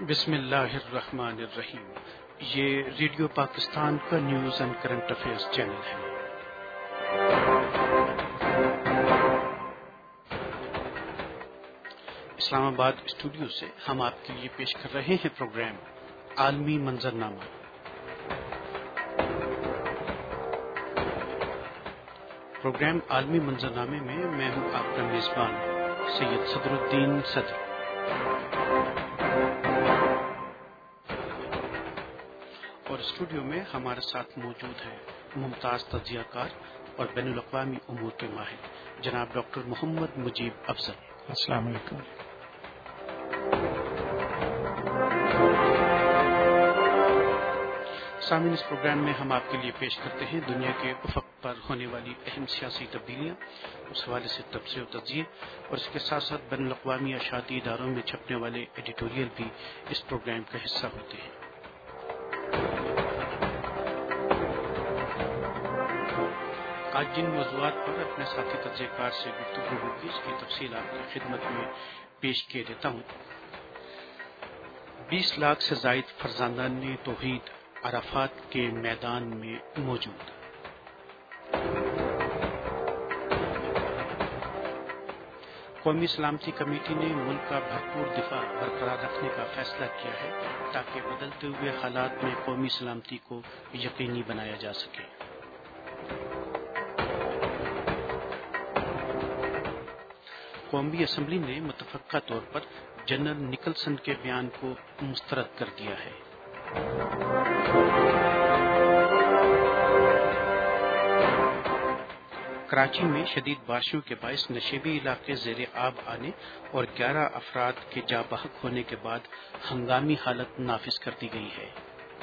بسم اللہ الرحمن الرحیم۔ یہ ریڈیو پاکستان کا news and current affairs channel ہے۔ اسلام آباد اسٹوڈیو سے ہم آپ کے لیے پیش کر رہے ہیں پروگرام عالمی منظرنامہ۔ پروگرام عالمی منظرنامے میں میں ہوں آپ کا میزبان سید صدر الدین صدر۔ اور اسٹوڈیو میں ہمارے ساتھ موجود ہیں ممتاز تجزیہ کار اور بین الاقوامی امور کے ماہر جناب ڈاکٹر محمد مجیب افضل۔ السلام علیکم۔ سامعین، اس پروگرام میں ہم آپ کے لیے پیش کرتے ہیں دنیا کے افق پر ہونے والی اہم سیاسی تبدیلیاں، اس حوالے سے تبصرے و تجزیے، اور اس کے ساتھ ساتھ بین الاقوامی اشاعتی اداروں میں چھپنے والے ایڈیٹوریل بھی اس پروگرام کا حصہ ہوتے ہیں۔ آج جن موضوعات پر اپنے ساتھی تجزیہ کار سے گفتگو ہوگی اس کی تفصیل آپ کی خدمت میں پیش کیے دیتا ہوں۔ 20 لاکھ سے زائد فرزندان توحید عرفات کے میدان میں موجود۔ قومی سلامتی کمیٹی نے ملک کا بھرپور دفاع برقرار رکھنے کا فیصلہ کیا ہے تاکہ بدلتے ہوئے حالات میں قومی سلامتی کو یقینی بنایا جا سکے۔ قومی اسمبلی نے متفقہ طور پر جنرل نکلسن کے بیان کو مسترد کر دیا ہے۔ کراچی میں شدید بارشوں کے باعث نشیبی علاقے زیر آب آنے اور 11 افراد کے جاں بحق ہونے کے بعد ہنگامی حالت نافذ کر دی گئی ہے۔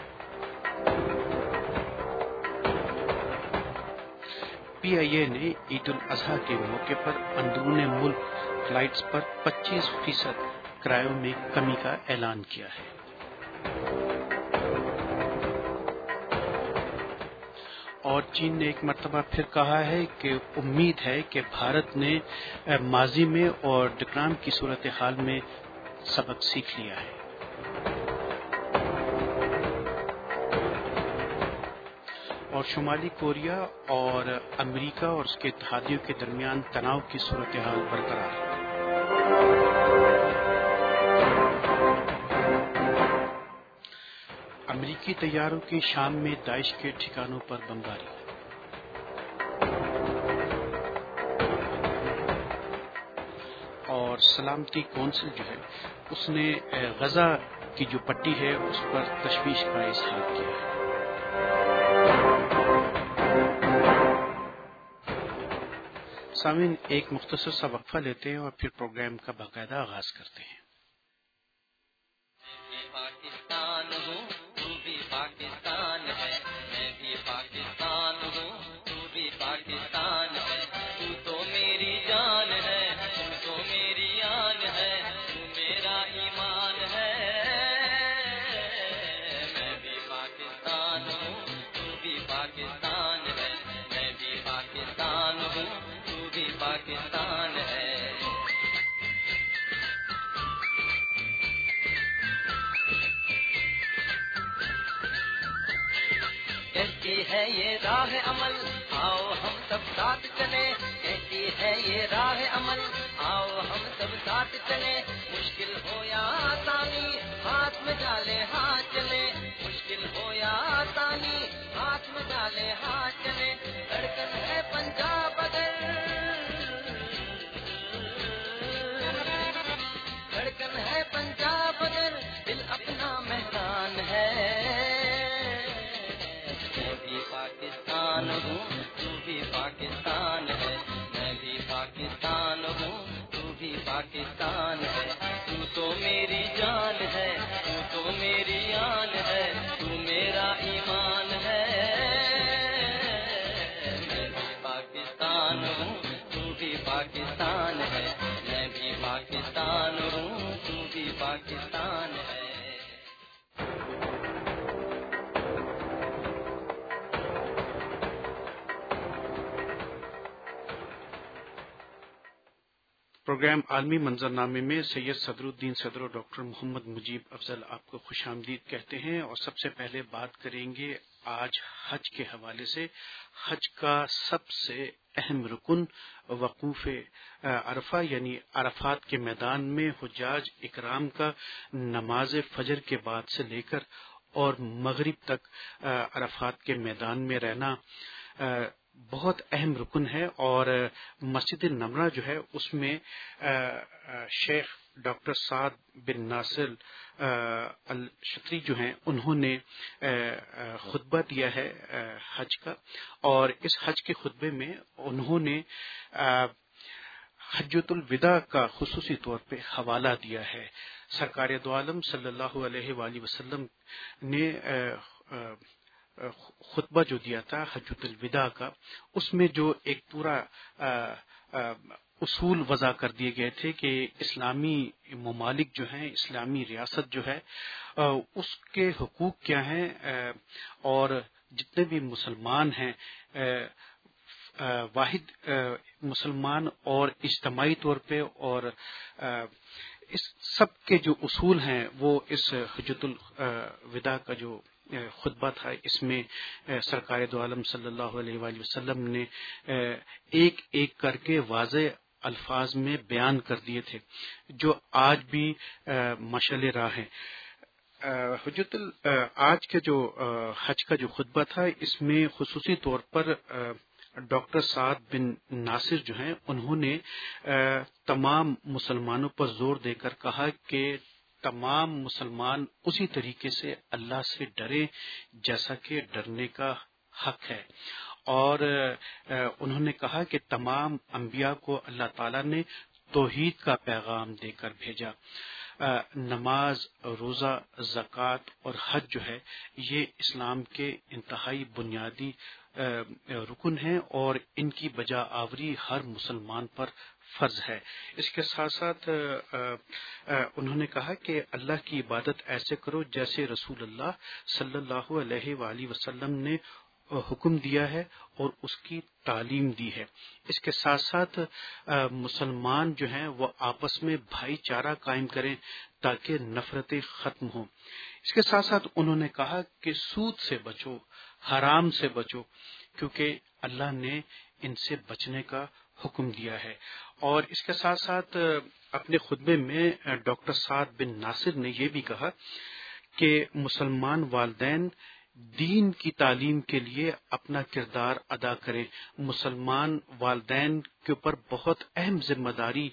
پی آئی اے نے عید الاضحیٰ کے موقع پر اندرون ملک فلائٹس پر 25% کرایوں میں کمی کا اعلان کیا ہے۔ اور چین نے ایک مرتبہ پھر کہا ہے کہ امید ہے کہ بھارت نے ماضی میں اور ڈکرام کی صورتحال میں سبق سیکھ لیا ہے۔ اور شمالی کوریا اور امریکہ اور اس کے اتحادیوں کے درمیان تناؤ کی صورتحال برقرار۔ امریکی طیاروں کی شام میں داعش کے ٹھکانوں پر بمباری۔ اور سلامتی کونسل جو ہے اس نے غزہ کی جو پٹی ہے اس پر تشویش کا اظہار کیا ہے۔ سامعین، ایک مختصر سا وقفہ لیتے ہیں اور پھر پروگرام کا باقاعدہ آغاز کرتے ہیں۔ پاکستان ہوں تو بھی پاکستان ہے، میں بھی پاکستان ہوں تو بھی پاکستان ہے، تو میری جان ہے، تو میری آن ہے، تو میرا ایمان ہے۔ میں بھی پاکستان ہوں تو بھی پاکستان ہے، میں بھی پاکستان ہوں تو بھی پاکستان ہے۔ کہتی ہے یہ راہ عمل، آؤ ہم سب ساتھ چلے، کہتی ہے یہ راہ عمل، آؤ ہم سب ساتھ چلے، مشکل ہو یا آسانی ہاتھ میں ڈالے ہاتھ چلے، مشکل ہو یا آسانی ہاتھ میں ڈالے ہاتھ چلے، دھڑکن ہے پنجاب اگر، دھڑکن ہے پنجاب اگر دل اپنا مہران ہے۔ پاکستان ہوں تو بھی پاکستان ہے، میں بھی پاکستان ہوں تو بھی پاکستان ہے، تو میری جان ہے، تو میری آن ہے، تو میرا ایمان ہے۔ میں بھی پاکستان ہوں تو بھی پاکستان ہے، میں بھی پاکستان ہوں تو بھی پاکستان ہے۔ پروگرام عالمی منظرنامے میں سید صدر الدین صدر اور ڈاکٹر محمد مجیب افضل آپ کو خوش آمدید کہتے ہیں، اور سب سے پہلے بات کریں گے آج حج کے حوالے سے۔ حج کا سب سے اہم رکن وقوف عرفہ یعنی عرفات کے میدان میں حجاج اکرام کا نماز فجر کے بعد سے لے کر اور مغرب تک عرفات کے میدان میں رہنا بہت اہم رکن ہے، اور مسجد نمرہ جو ہے اس میں شیخ ڈاکٹر سعد بن ناصر الشتری جو ہیں انہوں نے خطبہ دیا ہے حج کا، اور اس حج کے خطبے میں انہوں نے حجۃ الوداع کا خصوصی طور پہ حوالہ دیا ہے۔ سرکار دو عالم صلی اللہ علیہ وآلہ وسلم نے خطبہ جو دیا تھا حجۃ الوداع کا، اس میں جو ایک پورا اصول وضع کر دیے گئے تھے کہ اسلامی ممالک جو ہیں، اسلامی ریاست جو ہے اس کے حقوق کیا ہیں، اور جتنے بھی مسلمان ہیں واحد مسلمان اور اجتماعی طور پہ، اور اس سب کے جو اصول ہیں وہ اس حجۃ الوداع کا جو خطبہ تھا اس میں سرکار دو عالم صلی اللہ علیہ وآلہ وسلم نے ایک ایک کر کے واضح الفاظ میں بیان کر دیے تھے، جو آج بھی مشعل راہ ہیں۔ آج کے جو حج کا جو خطبہ تھا اس میں خصوصی طور پر ڈاکٹر سعد بن ناصر جو ہیں انہوں نے تمام مسلمانوں پر زور دے کر کہا کہ تمام مسلمان اسی طریقے سے اللہ سے ڈریں جیسا کہ ڈرنے کا حق ہے، اور انہوں نے کہا کہ تمام انبیاء کو اللہ تعالیٰ نے توحید کا پیغام دے کر بھیجا۔ نماز، روزہ، زکوٰۃ اور حج جو ہے یہ اسلام کے انتہائی بنیادی رکن ہیں، اور ان کی بجا آوری ہر مسلمان پر فرض ہے۔ اس کے ساتھ ساتھ انہوں نے کہا کہ اللہ کی عبادت ایسے کرو جیسے رسول اللہ صلی اللہ علیہ وآلہ وسلم نے حکم دیا ہے اور اس کی تعلیم دی ہے۔ اس کے ساتھ ساتھ مسلمان جو ہیں وہ آپس میں بھائی چارہ قائم کریں تاکہ نفرتیں ختم ہوں۔ اس کے ساتھ ساتھ انہوں نے کہا کہ سود سے بچو، حرام سے بچو، کیونکہ اللہ نے ان سے بچنے کا حکم دیا ہے۔ اور اس کے ساتھ ساتھ اپنے خطبے میں ڈاکٹر سعد بن ناصر نے یہ بھی کہا کہ مسلمان والدین دین کی تعلیم کے لیے اپنا کردار ادا کریں۔ مسلمان والدین کے اوپر بہت اہم ذمہ داری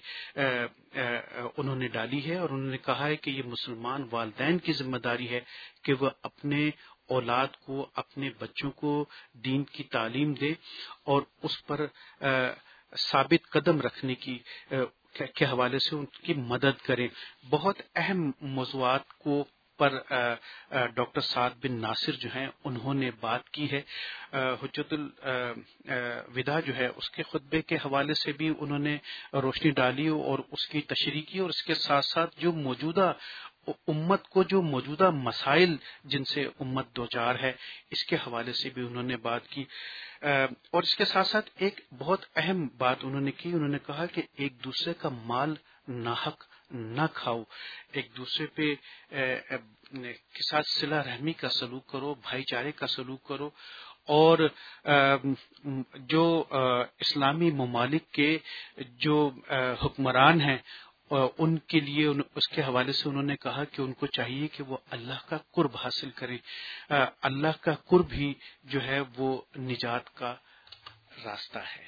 انہوں نے ڈالی ہے، اور انہوں نے کہا ہے کہ یہ مسلمان والدین کی ذمہ داری ہے کہ وہ اپنے اولاد کو، اپنے بچوں کو دین کی تعلیم دے اور اس پر ثابت قدم رکھنے کے حوالے سے ان کی مدد کریں۔ بہت اہم موضوعات کو پر ڈاکٹر سعد بن ناصر جو ہیں انہوں نے بات کی ہے۔ حجۃ الوداع جو ہے اس کے خطبے کے حوالے سے بھی انہوں نے روشنی ڈالی اور اس کی تشریح کی، اور اس کے ساتھ ساتھ جو موجودہ امت کو جو موجودہ مسائل جن سے امت دوچار ہے اس کے حوالے سے بھی انہوں نے بات کی، اور اس کے ساتھ ساتھ ایک بہت اہم بات انہوں نے کی۔ انہوں نے کہا کہ ایک دوسرے کا مال ناحق نہ کھاؤ، ایک دوسرے پہ کے ساتھ صلہ رحمی کا سلوک کرو، بھائی چارے کا سلوک کرو، اور جو اسلامی ممالک کے جو حکمران ہیں ان کے لیے اس کے حوالے سے انہوں نے کہا کہ ان کو چاہیے کہ وہ اللہ کا قرب حاصل کریں۔ اللہ کا قرب ہی جو ہے وہ نجات کا راستہ ہے۔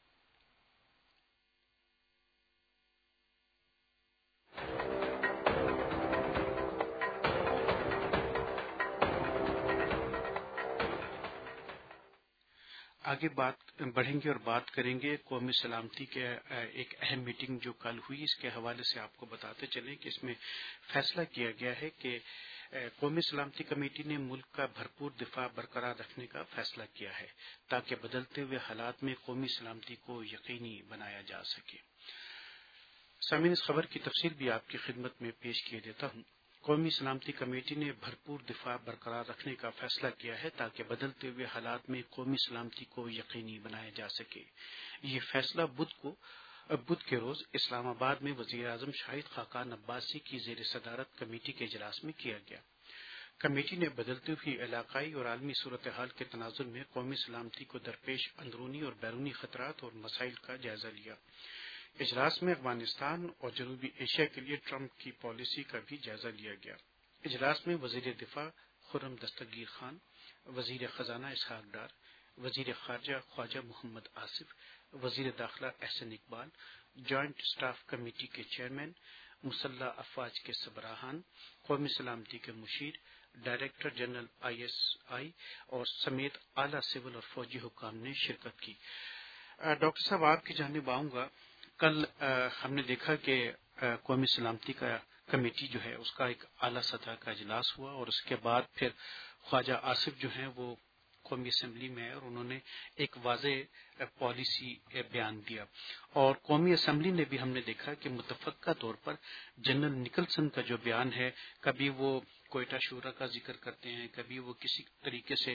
آگے بڑھیں گے اور بات کریں گے قومی سلامتی کے ایک اہم میٹنگ جو کل ہوئی، اس کے حوالے سے آپ کو بتاتے چلیں کہ اس میں فیصلہ کیا گیا ہے کہ قومی سلامتی کمیٹی نے ملک کا بھرپور دفاع برقرار رکھنے کا فیصلہ کیا ہے تاکہ بدلتے ہوئے حالات میں قومی سلامتی کو یقینی بنایا جا سکے۔ سامعین، اس خبر کی تفصیل بھی آپ کی خدمت میں پیش کیے دیتا ہوں۔ قومی سلامتی کمیٹی نے بھرپور دفاع برقرار رکھنے کا فیصلہ کیا ہے تاکہ بدلتے ہوئے حالات میں قومی سلامتی کو یقینی بنایا جا سکے۔ یہ فیصلہ بدھ کو بدھ کے روز اسلام آباد میں وزیر اعظم شاہد خاقان عباسی کی زیر صدارت کمیٹی کے اجلاس میں کیا گیا۔ کمیٹی نے بدلتی ہوئی علاقائی اور عالمی صورتحال کے تناظر میں قومی سلامتی کو درپیش اندرونی اور بیرونی خطرات اور مسائل کا جائزہ لیا۔ اجلاس میں افغانستان اور جنوبی ایشیا کے لیے ٹرمپ کی پالیسی کا بھی جائزہ لیا گیا۔ اجلاس میں وزیر دفاع خرم دستگیر خان، وزیر خزانہ اسحاق ڈار، وزیر خارجہ خواجہ محمد آصف، وزیر داخلہ Ahsan Iqbal, joint staff committee کے چیئرمین، مسلح افواج کے سربراہان، قومی سلامتی کے مشیر، ڈائریکٹر جنرل ISI اور سمیت اعلیٰ سول اور فوجی حکام نے شرکت کی۔ ڈاکٹر صاحب آپ کی جانب آؤں گا۔ کل ہم نے دیکھا کہ قومی سلامتی کا کمیٹی جو ہے اس کا ایک اعلیٰ سطح کا اجلاس ہوا اور اس کے بعد پھر خواجہ آصف جو ہیں وہ قومی اسمبلی میں اور انہوں نے ایک واضح پالیسی بیان دیا، اور قومی اسمبلی نے بھی ہم نے دیکھا کہ متفقہ طور پر جنرل نکلسن کا جو بیان ہے، کبھی وہ کوئٹہ شورا کا ذکر کرتے ہیں، کبھی وہ کسی طریقے سے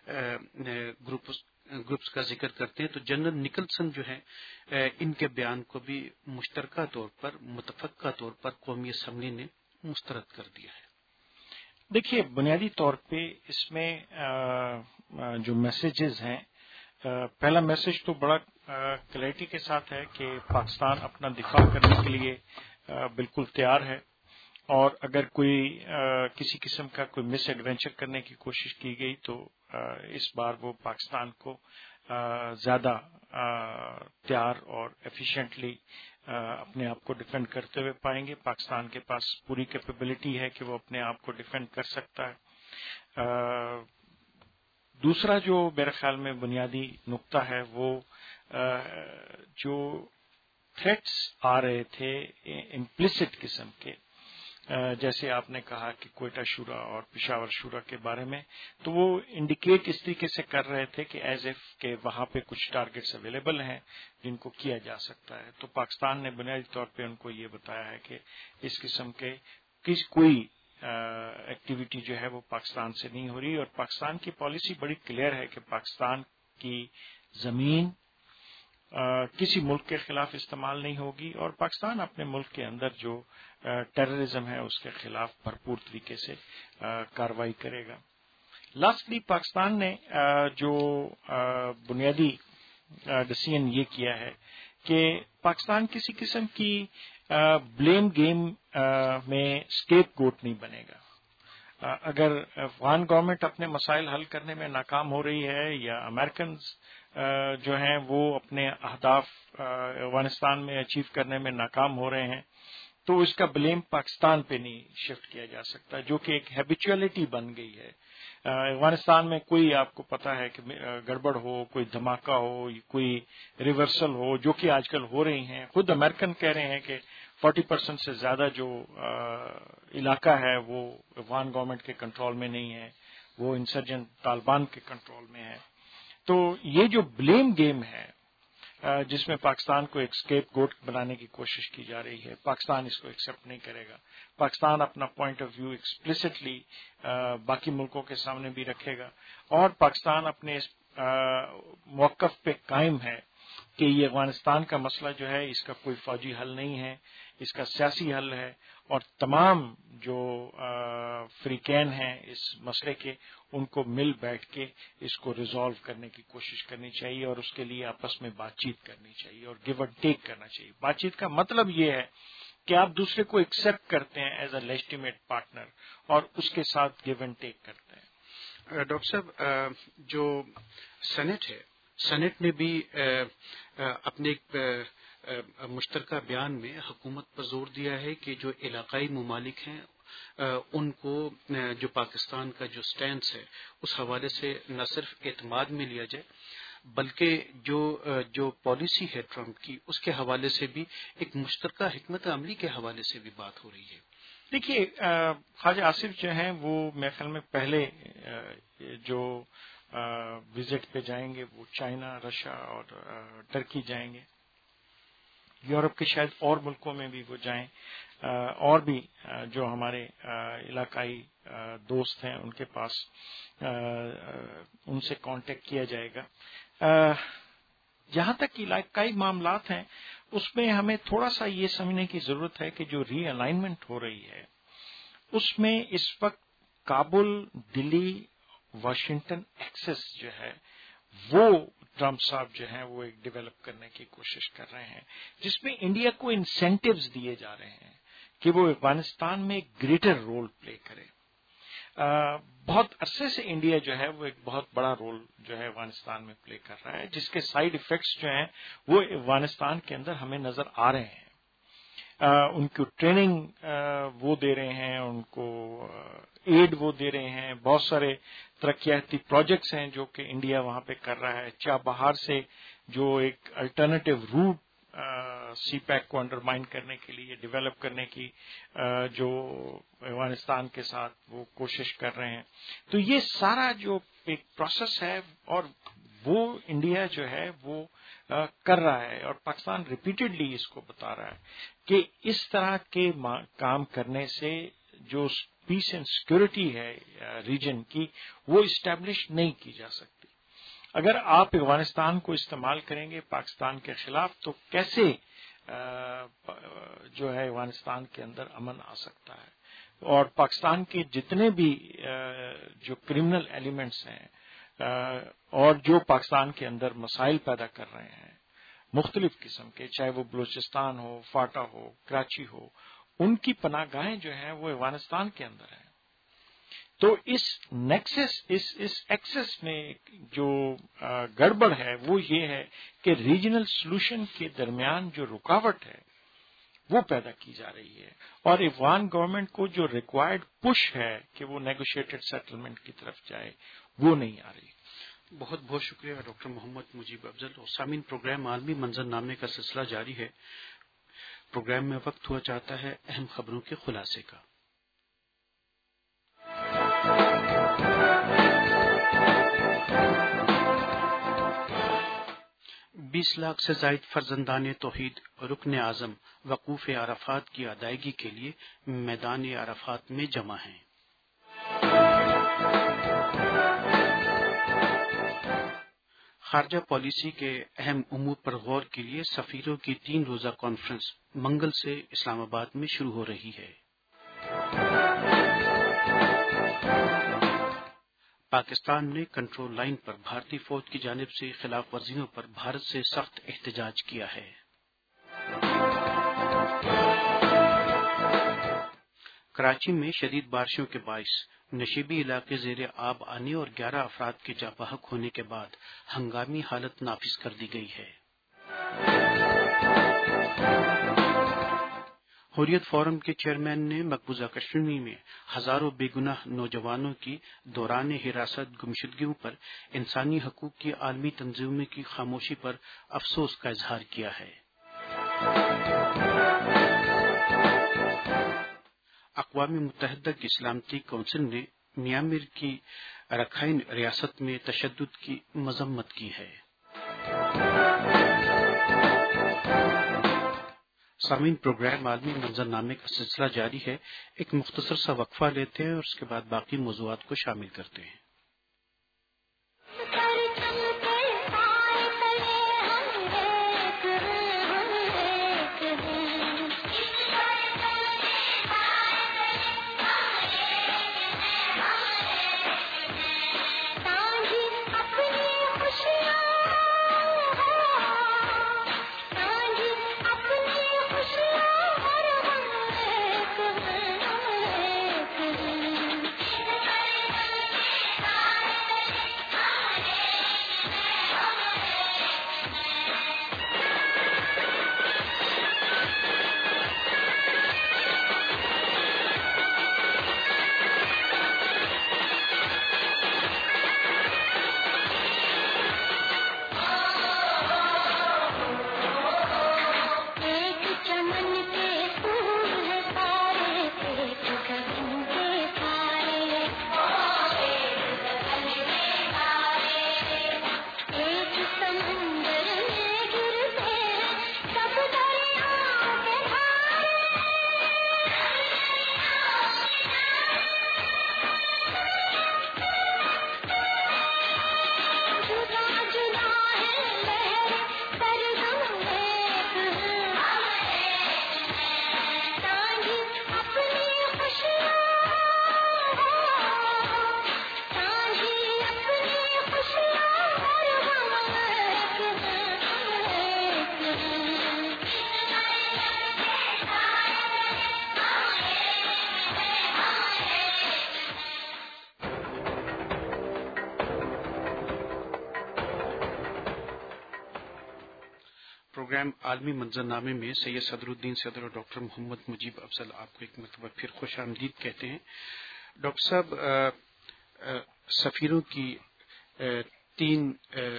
گروپس کا ذکر کرتے ہیں، تو جنرل نکلسن جو ہے ان کے بیان کو بھی مشترکہ طور پر متفقہ طور پر قومی اسمبلی نے مسترد کر دیا ہے۔ دیکھیے، بنیادی طور پہ اس میں جو میسیجز ہیں، پہلا میسج تو بڑا کلیئرٹی کے ساتھ ہے کہ پاکستان اپنا دفاع کرنے کے لیے بالکل تیار ہے، اور اگر کوئی کسی قسم کا کوئی مس ایڈوینچر کرنے کی کوشش کی گئی تو اس بار وہ پاکستان کو زیادہ تیار اور ایفیشینٹلی اپنے آپ کو ڈیفینڈ کرتے ہوئے پائیں گے۔ پاکستان کے پاس پوری کیپیبلٹی ہے کہ وہ اپنے آپ کو ڈیفینڈ کر سکتا ہے۔ دوسرا جو میرے خیال میں بنیادی نقطہ ہے وہ جو تھریٹس آ رہے تھے امپلیسٹ قسم کے، جیسے آپ نے کہا کہ کوئٹہ شورا اور پشاور شورا کے بارے میں، تو وہ انڈیکیٹ اس طریقے سے کر رہے تھے کہ ایز ایف کہ وہاں پہ کچھ ٹارگٹس اویلیبل ہیں جن کو کیا جا سکتا ہے۔ تو پاکستان نے بنیادی طور پہ ان کو یہ بتایا ہے کہ اس قسم کے کوئی ایکٹیویٹی جو ہے وہ پاکستان سے نہیں ہو رہی، اور پاکستان کی پالیسی بڑی کلیئر ہے کہ پاکستان کی زمین کسی ملک کے خلاف استعمال نہیں ہوگی، اور پاکستان اپنے ملک کے اندر جو ٹیررزم ہے اس کے خلاف بھرپور طریقے سے کارروائی کرے گا۔ لاسٹلی پاکستان نے جو بنیادی ڈیسیژن یہ کیا ہے کہ پاکستان کسی قسم کی بلیم گیم میں اسکیپ گوٹ نہیں بنے گا۔ اگر افغان گورنمنٹ اپنے مسائل حل کرنے میں ناکام ہو رہی ہے، یا امریکنز جو ہیں وہ اپنے اہداف افغانستان میں اچیو کرنے میں ناکام ہو رہے ہیں، تو اس کا بلیم پاکستان پہ نہیں شفٹ کیا جا سکتا، جو کہ ایک ہیبیچولیٹی بن گئی ہے۔ افغانستان میں کوئی آپ کو پتا ہے کہ گڑبڑ ہو، کوئی دھماکہ ہو، کوئی ریورسل ہو، جو کہ آج کل ہو رہی ہیں۔ خود امریکن کہہ رہے ہیں کہ 40% سے زیادہ جو علاقہ ہے وہ افغان گورنمنٹ کے کنٹرول میں نہیں ہے، وہ انسرجنٹ طالبان کے کنٹرول میں ہے۔ تو یہ جو بلیم گیم ہے جس میں پاکستان کو ایک اسکیپ گوٹ بنانے کی کوشش کی جا رہی ہے، پاکستان اس کو ایکسیپٹ نہیں کرے گا۔ پاکستان اپنا پوائنٹ آف ویو ایکسپلسٹلی باقی ملکوں کے سامنے بھی رکھے گا، اور پاکستان اپنے اس موقف پہ قائم ہے کہ یہ افغانستان کا مسئلہ جو ہے اس کا کوئی فوجی حل نہیں ہے، اس کا سیاسی حل ہے، اور تمام جو فریقین ہیں اس مسئلے کے ان کو مل بیٹھ کے اس کو ریزالو کرنے کی کوشش کرنی چاہیے، اور اس کے لیے آپس میں بات چیت کرنی چاہیے اور گیو اینڈ ٹیک کرنا چاہیے۔ بات چیت کا مطلب یہ ہے کہ آپ دوسرے کو ایکسیپٹ کرتے ہیں ایز اے لیجیٹیمیٹ پارٹنر، اور اس کے ساتھ گیو اینڈ ٹیک کرتے ہیں۔ ڈاکٹر صاحب، جو سینٹ ہے، سینٹ نے بھی اپنے ایک مشترکہ بیان میں حکومت پر زور دیا ہے کہ جو علاقائی ممالک ہیں ان کو جو پاکستان کا جو سٹینس ہے اس حوالے سے نہ صرف اعتماد میں لیا جائے، بلکہ جو پالیسی ہے ٹرمپ کی اس کے حوالے سے بھی ایک مشترکہ حکمت عملی کے حوالے سے بھی بات ہو رہی ہے۔ دیکھیے، خواجہ آصف جو ہیں وہ میرے خیال میں پہلے جو وزٹ پہ جائیں گے وہ چائنا، رشیا اور ٹرکی جائیں گے۔ یورپ کے شاید اور ملکوں میں بھی وہ جائیں، اور بھی جو ہمارے علاقائی دوست ہیں ان کے پاس ان سے کانٹیکٹ کیا جائے گا۔ جہاں تک علاقائی معاملات ہیں اس میں ہمیں تھوڑا سا یہ سمجھنے کی ضرورت ہے کہ جو ری الائنمنٹ ہو رہی ہے اس میں اس وقت کابل، دلی، واشنگٹن ایکسس جو ہے وہ ٹرمپ صاحب جو ہیں وہ ایک ڈیولپ کرنے کی کوشش کر رہے ہیں، جس میں انڈیا کو انسینٹیوز دیے جا رہے ہیں کہ وہ افغانستان میں ایک گریٹر رول پلے کرے۔ بہت عرصے سے انڈیا جو ہے وہ ایک بہت بڑا رول جو ہے افغانستان میں پلے کر رہا ہے، جس کے سائیڈ ایفیکٹس جو ہیں وہ افغانستان کے اندر ہمیں نظر آ رہے ہیں۔ ان کو ٹریننگ وہ دے رہے ہیں، ان کو ایڈ وہ دے رہے ہیں، بہت سارے ترقیاتی پروجیکٹس ہیں جو کہ انڈیا وہاں پہ کر رہا ہے۔ چابہار سے جو ایک الٹرنیٹیو روٹ سی پیک کو انڈرمائن کرنے کے لیے ڈیولپ کرنے کی جو افغانستان کے ساتھ وہ کوشش کر رہے ہیں، تو یہ سارا جو ایک پروسیس ہے اور وہ انڈیا جو ہے وہ کر رہا ہے، اور پاکستان ریپیٹڈلی اس کو بتا رہا ہے کہ اس طرح کے کام کرنے سے جو پیس اینڈ سیکورٹی ہے ریجن کی وہ اسٹیبلش نہیں کی جا سکتی۔ اگر آپ افغانستان کو استعمال کریں گے پاکستان کے خلاف تو کیسے جو ہے افغانستان کے اندر امن آ سکتا ہے؟ اور پاکستان کے جتنے بھی جو کرمنل ایلیمنٹس ہیں اور جو پاکستان کے اندر مسائل پیدا کر رہے ہیں مختلف قسم کے، چاہے وہ بلوچستان ہو، فاٹا ہو، کراچی ہو، ان کی پناہ گاہیں جو ہیں وہ افغانستان کے اندر ہیں۔ تو اس نیکسس اس ایکسس میں جو گڑبڑ ہے وہ یہ ہے کہ ریجنل سولوشن کے درمیان جو رکاوٹ ہے وہ پیدا کی جا رہی ہے، اور افغان گورنمنٹ کو جو ریکوائرڈ پش ہے کہ وہ نیگوشیٹڈ سیٹلمنٹ کی طرف جائے وہ نہیں آ رہی۔ بہت بہت شکریہ ڈاکٹر محمد مجیب افضل۔ اور سامعین، پروگرام عالمی منظر نامے کا سلسلہ جاری ہے۔ پروگرام میں وقت ہوا چاہتا ہے اہم خبروں کے خلاصے کا۔ 20 لاکھ سے زائد فرزندان توحید رکن اعظم وقوف عرفات کی ادائیگی کے لیے میدان عرفات میں جمع ہیں۔ خارجہ پالیسی کے اہم امور پر غور کے لیے سفیروں کی 3 روزہ کانفرنس منگل سے اسلام آباد میں شروع ہو رہی ہے۔ پاکستان نے کنٹرول لائن پر بھارتی فوج کی جانب سے خلاف ورزیوں پر بھارت سے سخت احتجاج کیا ہے۔ کراچی میں شدید بارشوں کے باعث نشیبی علاقے زیر آب آنے اور 11 افراد کے جاں بحق ہونے کے بعد ہنگامی حالت نافذ کر دی گئی ہے۔ حریت فورم کے چیئرمین نے مقبوضہ کشمیر میں ہزاروں بے گناہ نوجوانوں کی دوران حراست گمشدگیوں پر انسانی حقوق کی عالمی تنظیموں کی خاموشی پر افسوس کا اظہار کیا ہے۔ اقوام متحدہ کی سلامتی کونسل نے میانمار کی رکھائن ریاست میں تشدد کی مذمت کی ہے۔ سامعین، پروگرام عالمی منظر نامے کا سلسلہ جاری ہے۔ ایک مختصر سا وقفہ لیتے ہیں اور اس کے بعد باقی موضوعات کو شامل کرتے ہیں۔ پروگرام عالمی منظرنامے میں سید صدر الدین صدر اور ڈاکٹر محمد مجیب افضل آپ کو ایک مرتبہ پھر خوش آمدید کہتے ہیں. ڈاکٹر صاحب، سفیروں کی تین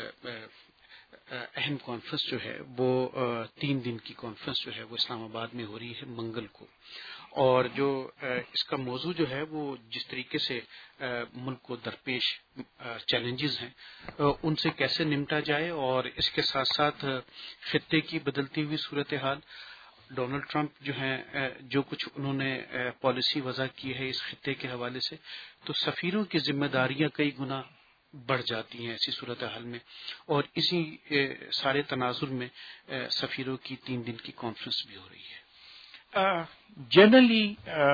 اہم کانفرنس جو ہے وہ 3 دن کی کانفرنس جو ہے وہ اسلام آباد میں ہو رہی ہے منگل کو، اور جو اس کا موضوع جو ہے وہ جس طریقے سے ملک کو درپیش چیلنجز ہیں ان سے کیسے نمٹا جائے، اور اس کے ساتھ ساتھ خطے کی بدلتی ہوئی صورتحال، ڈونلڈ ٹرمپ جو ہیں جو کچھ انہوں نے پالیسی وضع کی ہے اس خطے کے حوالے سے، تو سفیروں کی ذمہ داریاں کئی گنا بڑھ جاتی ہیں ایسی صورتحال میں، اور اسی سارے تناظر میں سفیروں کی 3 دن کی کانفرنس بھی ہو رہی ہے. جنرلی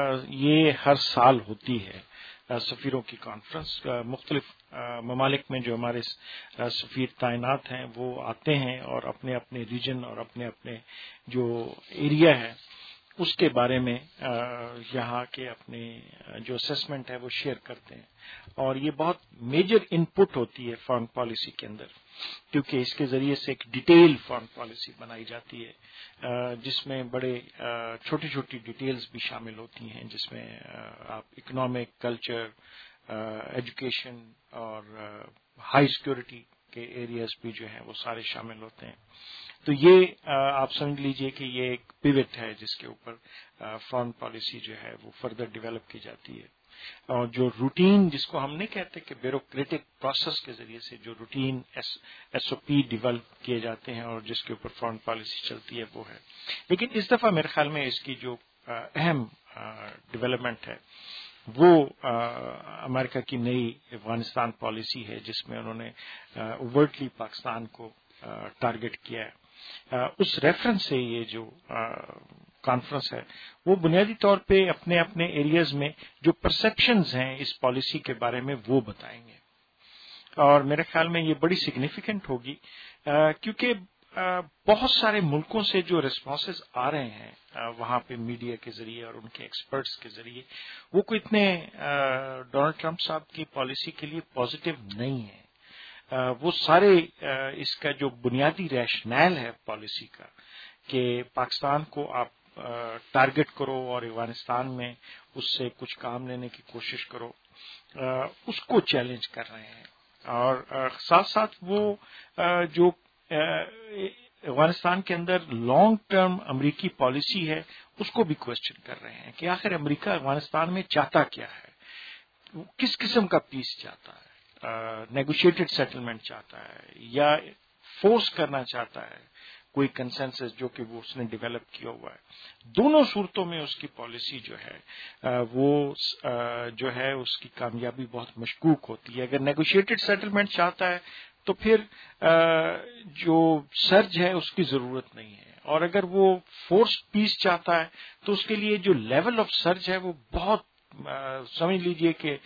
یہ ہر سال ہوتی ہے سفیروں کی کانفرنس. مختلف ممالک میں جو ہمارے سفیر تعینات ہیں وہ آتے ہیں اور اپنے اپنے ریجن اور اپنے اپنے جو ایریا ہے اس کے بارے میں یہاں کے اپنے جو اسیسمنٹ ہے وہ شیئر کرتے ہیں، اور یہ بہت میجر ان پٹ ہوتی ہے فارن پالیسی کے اندر، کیونکہ اس کے ذریعے سے ایک ڈیٹیل فارن پالیسی بنائی جاتی ہے جس میں بڑے چھوٹی چھوٹی ڈیٹیلز بھی شامل ہوتی ہیں، جس میں آپ اکنامک، کلچر، ایجوکیشن اور ہائی سیکورٹی کے ایریاز بھی جو ہیں وہ سارے شامل ہوتے ہیں. تو یہ آپ سمجھ لیجئے کہ یہ ایک پیوٹ ہے جس کے اوپر فارن پالیسی جو ہے وہ فردر ڈیولپ کی جاتی ہے، اور جو روٹین جس کو ہم نہیں کہتے کہ بیوروکریٹک پروسیس کے ذریعے سے جو routine S O P develop کیے جاتے ہیں اور جس کے اوپر فارن پالیسی چلتی ہے وہ ہے. لیکن اس دفعہ میرے خیال میں اس کی جو اہم ڈیولپمنٹ ہے وہ امریکہ کی نئی افغانستان پالیسی ہے، جس میں انہوں نے اوورٹلی پاکستان کو ٹارگٹ کیا ہے. اس ریفرنس سے یہ جو کانفرنس ہے وہ بنیادی طور پہ اپنے اپنے ایریاز میں جو پرسپشنز ہیں اس پالیسی کے بارے میں وہ بتائیں گے، اور میرے خیال میں یہ بڑی سگنیفیکنٹ ہوگی کیونکہ بہت سارے ملکوں سے جو ریسپانسز آ رہے ہیں وہاں پہ میڈیا کے ذریعے اور ان کے ایکسپرٹس کے ذریعے وہ کوئی اتنے ڈونلڈ ٹرمپ صاحب کی پالیسی کے لیے پازیٹیو نہیں ہے. وہ سارے اس کا جو بنیادی ریشنل ہے پالیسی کا کہ پاکستان کو آپ ٹارگٹ کرو اور افغانستان میں اس سے کچھ کام لینے کی کوشش کرو، اس کو چیلنج کر رہے ہیں، اور ساتھ ساتھ وہ جو افغانستان کے اندر لانگ ٹرم امریکی پالیسی ہے اس کو بھی کوشچن کر رہے ہیں کہ آخر امریکہ افغانستان میں چاہتا کیا ہے، کس قسم کا پیس چاہتا ہے، نیگوشیٹڈ سیٹلمنٹ چاہتا ہے یا فورس کرنا چاہتا ہے کوئی کنسنسس جو کہ وہ اس نے ڈیولپ کیا ہوا ہے. دونوں صورتوں میں اس کی پالیسی جو ہے وہ جو ہے اس کی کامیابی بہت مشکوک ہوتی ہے. اگر نیگوشیٹڈ سیٹلمنٹ چاہتا ہے تو پھر جو سرج ہے اس کی ضرورت نہیں ہے، اور اگر وہ فورس پیس چاہتا ہے تو اس کے لیے جو لیول آف سرج ہے وہ بہت سمجھ لیجئے کہ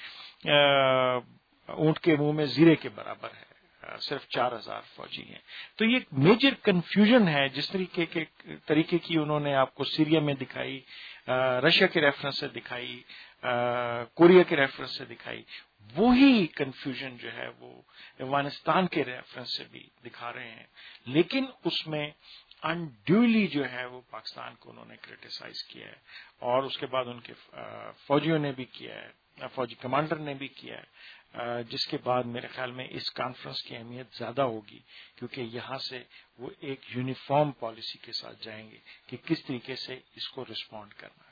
اونٹ کے منہ میں زیرے کے برابر ہے. صرف 4000 فوجی ہیں. تو یہ ایک میجر کنفیوژن ہے جس طریقے کی انہوں نے آپ کو سیریا میں دکھائی، رشیا کے ریفرنس سے دکھائی، کوریا کے ریفرنس سے دکھائی، وہی کنفیوژن جو ہے وہ افغانستان کے ریفرنس سے بھی دکھا رہے ہیں. لیکن اس میں انڈیولی جو ہے وہ پاکستان کو انہوں نے کرٹیسائز کیا ہے، اور اس کے بعد ان کے فوجیوں نے بھی کیا ہے، فوجی کمانڈر نے بھی کیا ہے، جس کے بعد میرے خیال میں اس کانفرنس کی اہمیت زیادہ ہوگی کیونکہ یہاں سے وہ ایک یونیفارم پالیسی کے ساتھ جائیں گے کہ کس طریقے سے اس کو رسپونڈ کرنا ہے.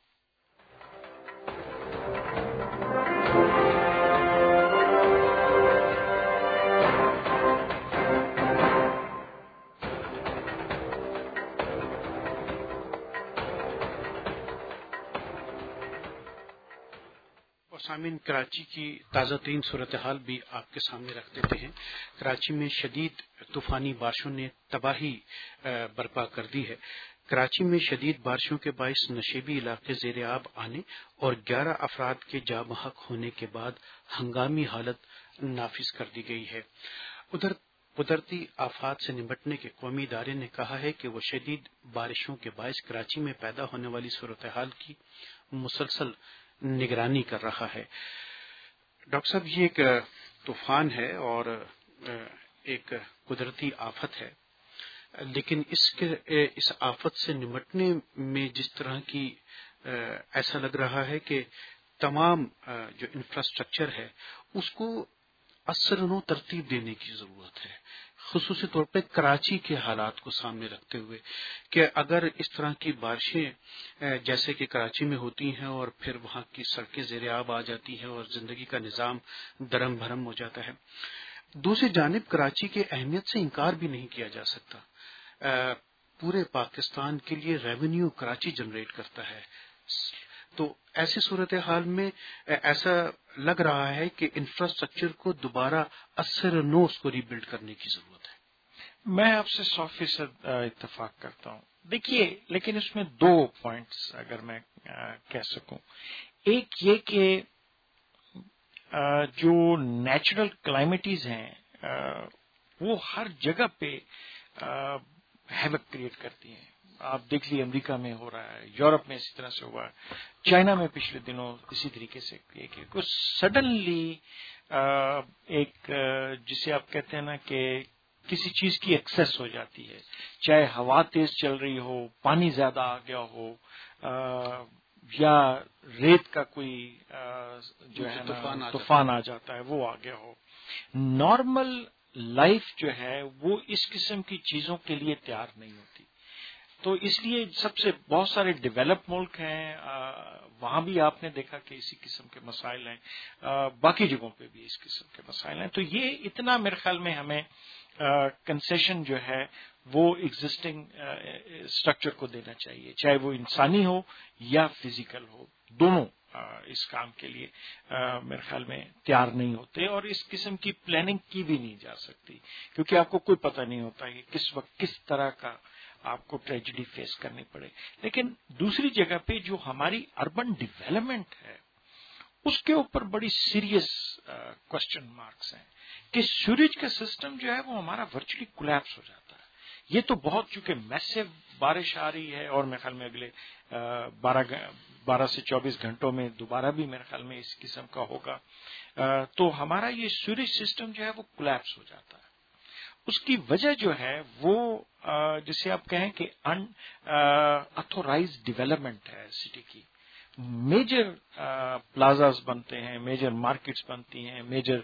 سامعین، کراچی کی تازہ ترین صورتحال بھی آپ کے سامنے رکھ دیتے ہیں. کراچی میں شدید طوفانی بارشوں نے تباہی برپا کر دی ہے. کراچی میں شدید بارشوں کے باعث نشیبی علاقے زیر آب آنے اور 11 افراد کے جاں بحق ہونے کے بعد ہنگامی حالت نافذ کر دی گئی ہے. ادھر قدرتی آفات سے نمٹنے کے قومی ادارے نے کہا ہے کہ وہ شدید بارشوں کے باعث کراچی میں پیدا ہونے والی صورتحال کی مسلسل نگرانی کر رہا ہے. ڈاکٹر صاحب، یہ ایک طوفان ہے اور ایک قدرتی آفت ہے. لیکن اس آفت سے نمٹنے میں جس طرح کی ایسا لگ رہا ہے کہ تمام جو انفراسٹرکچر ہے اس کو اثر و ترتیب دینے کی ضرورت ہے، خصوصی طور پہ کراچی کے حالات کو سامنے رکھتے ہوئے کہ اگر اس طرح کی بارشیں جیسے کہ کراچی میں ہوتی ہیں اور پھر وہاں کی سڑکیں زیر آب آ جاتی ہیں اور زندگی کا نظام درم بھرم ہو جاتا ہے، دوسری جانب کراچی کی اہمیت سے انکار بھی نہیں کیا جا سکتا. پورے پاکستان کے لیے ریونیو کراچی جنریٹ کرتا ہے. تو ایسی صورتحال میں ایسا لگ رہا ہے کہ انفراسٹرکچر کو دوبارہ اثر نو اس کو ری بلڈ کرنے کی ضرورت ہے. میں آپ سے 100% اتفاق کرتا ہوں. دیکھیے لیکن اس میں 2 پوائنٹس اگر میں کہہ سکوں. ایک یہ کہ جو نیچرل کلائمیٹیز ہیں وہ ہر جگہ پہ ہیوک کریٹ کرتی ہیں. آپ دیکھ لیے امریکہ میں ہو رہا ہے، یورپ میں اسی طرح سے ہوا ہے، چائنا میں پچھلے دنوں اسی طریقے سے کہ کچھ سڈنلی ایک جسے آپ کہتے ہیں نا کہ کسی چیز کی ایکسیس ہو جاتی ہے، چاہے ہوا تیز چل رہی ہو، پانی زیادہ آ گیا ہو، یا ریت کا کوئی جو ہے نا طوفان آ جاتا ہے وہ آ گیا ہو. نارمل لائف جو ہے وہ اس قسم کی چیزوں کے لیے تیار نہیں ہوتی. تو اس لیے سب سے بہت سارے ڈیولپ ملک ہیں، وہاں بھی آپ نے دیکھا کہ اسی قسم کے مسائل ہیں، باقی جگہوں پہ بھی اس قسم کے مسائل ہیں. تو یہ اتنا میرے خیال میں ہمیں کنسیشن جو ہے وہ ایگزسٹنگ اسٹرکچر کو دینا چاہیے، چاہے وہ انسانی ہو یا فزیکل ہو. دونوں اس کام کے لیے میرے خیال میں تیار نہیں ہوتے، اور اس قسم کی پلاننگ کی بھی نہیں جا سکتی کیونکہ آپ کو کوئی پتہ نہیں ہوتا کہ کس وقت کس طرح کا آپ کو ٹریجڈی فیس کرنی پڑے. لیکن دوسری جگہ پہ جو ہماری اربن ڈیولپمنٹ ہے اس کے اوپر بڑی سیریس کوشچن مارکس ہیں کہ سیوریج کا سسٹم جو ہے وہ ہمارا ورچولی کولیپس ہو جاتا ہے. یہ تو بہت چونکہ میسو بارش آ رہی ہے اور میرے خیال میں اگلے 12 سے 24 گھنٹوں میں دوبارہ بھی میرے خیال میں اس قسم کا ہوگا، تو ہمارا یہ سیوریج سسٹم جو ہے وہ کولیپس ہو جاتا ہے. اس کی وجہ جو ہے وہ جسے آپ کہیں کہ ان اتھورائز ڈیولپمنٹ ہے سٹی کی. میجر پلازاز بنتے ہیں، میجر مارکیٹس بنتی ہیں، میجر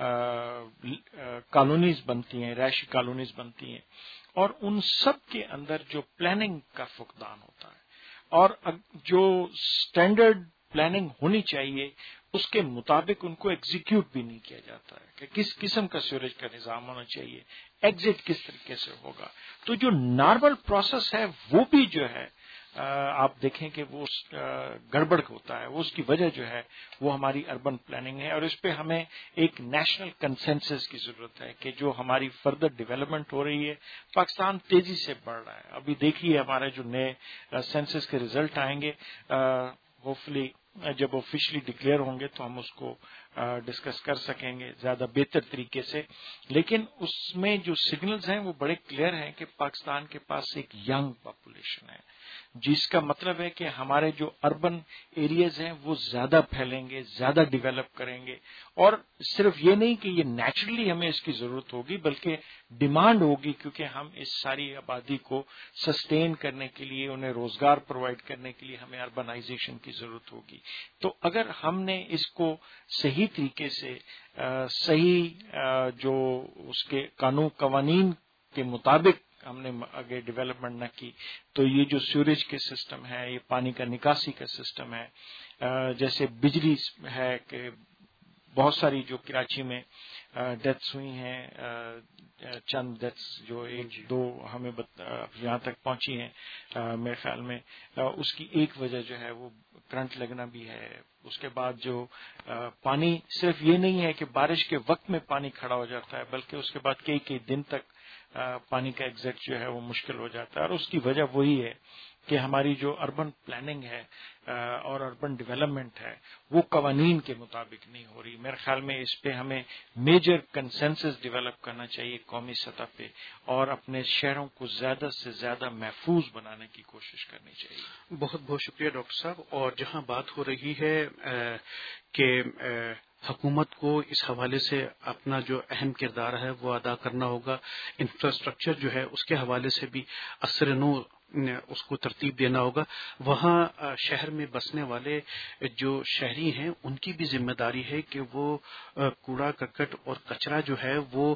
کالونیز بنتی ہیں، رہائشی کالونیز بنتی ہیں، اور ان سب کے اندر جو پلاننگ کا فقدان ہوتا ہے اور جو سٹینڈرڈ پلاننگ ہونی چاہیے اس کے مطابق ان کو ایگزیکیوٹ بھی نہیں کیا جاتا ہے کہ کس قسم کا سیوریج کا نظام ہونا چاہیے، ایگزٹ کس طریقے سے ہوگا. تو جو نارمل پروسیس ہے وہ بھی جو ہے آپ دیکھیں کہ وہ گڑبڑ ہوتا ہے. وہ اس کی وجہ جو ہے وہ ہماری اربن پلاننگ ہے، اور اس پہ ہمیں ایک نیشنل کنسنسس کی ضرورت ہے کہ جو ہماری فردر ڈیولپمنٹ ہو رہی ہے. پاکستان تیزی سے بڑھ رہا ہے. ابھی دیکھیے ہمارے جو نئے سینسس کے ریزلٹ آئیں گے، ہوپفلی جب آفیشلی ڈکلیئر ہوں گے تو ہم اس کو ڈسکس کر سکیں گے زیادہ بہتر طریقے سے. لیکن اس میں جو سگنلز ہیں وہ بڑے کلیئر ہیں کہ پاکستان کے پاس ایک ینگ پاپولیشن ہے، جس کا مطلب ہے کہ ہمارے جو اربن ایریاز ہیں وہ زیادہ پھیلیں گے، زیادہ ڈیولپ کریں گے. اور صرف یہ نہیں کہ یہ نیچرلی ہمیں اس کی ضرورت ہوگی بلکہ ڈیمانڈ ہوگی، کیونکہ ہم اس ساری آبادی کو سسٹین کرنے کے لیے، انہیں روزگار پرووائڈ کرنے کے لیے ہمیں اربنائزیشن کی ضرورت ہوگی. تو اگر ہم نے اس کو صحیح طریقے سے صحیح جو اس کے قوانین کے مطابق ہم نے آگے ڈیولپمنٹ نہ کی تو یہ جو سیوریج کے سسٹم ہے، یہ پانی کا نکاسی کا سسٹم ہے، جیسے بجلی ہے کہ بہت ساری جو کراچی میں ڈیتھس ہوئی ہیں، چند ڈیتھس جو 1-2 ہمیں یہاں تک پہنچی ہیں میرے خیال میں، اس کی ایک وجہ جو ہے وہ کرنٹ لگنا بھی ہے. اس کے بعد جو پانی صرف یہ نہیں ہے کہ بارش کے وقت میں پانی کھڑا ہو جاتا ہے بلکہ اس کے بعد کئی دن تک پانی کا ایگزیکٹ جو ہے وہ مشکل ہو جاتا ہے. اور اس کی وجہ وہی ہے کہ ہماری جو اربن پلاننگ ہے اور اربن ڈیولپمنٹ ہے وہ قوانین کے مطابق نہیں ہو رہی. میرے خیال میں اس پہ ہمیں میجر کنسنسس ڈیولپ کرنا چاہیے قومی سطح پہ، اور اپنے شہروں کو زیادہ سے زیادہ محفوظ بنانے کی کوشش کرنی چاہیے. بہت بہت شکریہ ڈاکٹر صاحب. اور جہاں بات ہو رہی ہے کہ حکومت کو اس حوالے سے اپنا جو اہم کردار ہے وہ ادا کرنا ہوگا. انفراسٹرکچر جو ہے اس کے حوالے سے بھی اثر نو اس کو ترتیب دینا ہوگا. وہاں شہر میں بسنے والے جو شہری ہیں ان کی بھی ذمہ داری ہے کہ وہ کوڑا کرکٹ اور کچرا جو ہے وہ